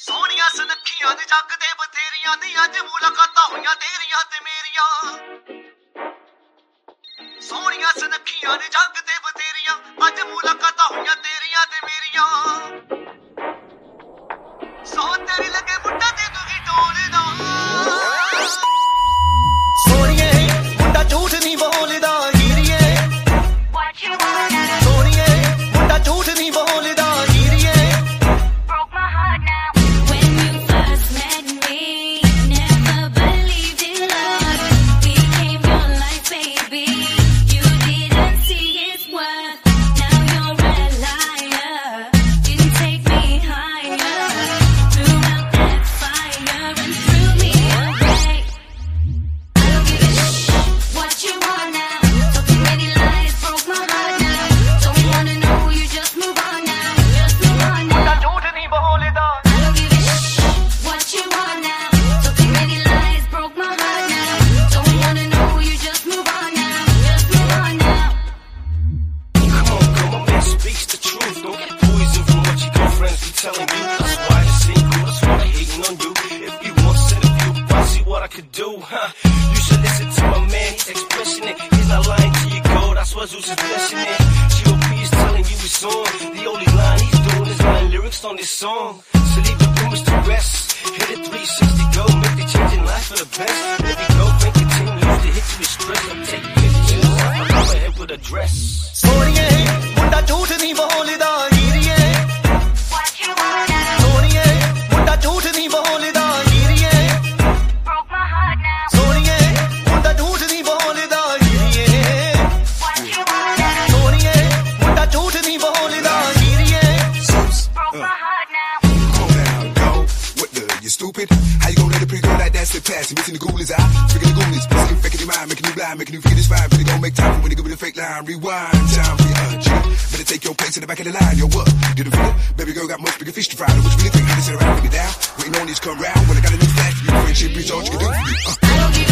ਸੋਹਣੀਆਂ ਸੁਨੱਖੀਆਂ ਦੇ ਜੱਗ ਦੇ ਬਥੇਰੀਆਂ ਦੀ ਅੱਜ ਮੁਲਾਕਾਤਾਂ ਹੋਈਆਂ ਤੇਰੀਆਂ ਤੇ ਮੇਰੀਆਂ ਸੋਹਣੀਆਂ ਸੁਨੱਖੀਆਂ ਦੇ ਜੱਗ ਦੇ ਬਥੇਰੀਆਂ ਅੱਜ ਮੁਲਾਕਾਤਾਂ ਹੋਈਆਂ ਤੇਰੀਆਂ ਤੇ ਮੇਰੀਆਂ ਸੋ ਤੇਰੀ ਲੱਗੇ ਮੁੰਡਾ ਤੇ ਤੂੰ ਵੀ ਟੋਲਦਾ ਸੋਹਣੀਏ ਮੁੰਡਾ ਝੂਠ ਨਹੀਂ ਬੋਲਦਾ ਹੀਰੀਏ ਸੋਹਣੀਏ ਮੁੰਡਾ ਝੂਠ ਨਹੀਂ ਬੋਲਦਾ telling you that's why it's single, that's why they hating on you. If you want to set a view, I see what I could do, huh? You should listen to my man, he's expressing it. He's not lying to you, go, that's what Zeus is blessing it. G.O.P. is telling you it's on. The only line he's doing is writing lyrics on this song. So leave the rumors to rest. Hit it 360, go, make the change in life for the best. Let me go, and continue to hit you with stress. I'm taking pictures, I'm ahead with a dress. ਸੋਹਣੀਏ ਮੁੰਡਾ ਝੂਠ ਨਹੀਂ ਬੋਲਦਾ ਹੀਰੀਏ ਸੋਹਣੀਏ ਮੁੰਡਾ ਝੂਠ ਨਹੀਂ ਬੋਲਦਾ ਹੀਰੀਏ ਸੋਹਣੀਏ ਮੁੰਡਾ ਝੂਠ ਨਹੀਂ ਬੋਲਦਾ ਹੀਰੀਏ ਸੋਹਣੀਏ ਮੁੰਡਾ ਝੂਠ ਨਹੀਂ ਬੋਲਦਾ ਹੀਰੀਏ You stupid? How you gon' let a pretty girl like that slip past you? Missing the ghoulies out, tricking the ghoulies, missing faking your mind, making you blind, making you forget it's fine. Really gon' make time for when you give me the fake line. Rewind, time for your chick. Better take your place in the back of the line. Yo, what? Did it feel? Baby girl got much bigger fish to fry. What you really think? How to sit around, put me down? Waiting on these come round. When I got a new flash for you, friendship is all you can do for me.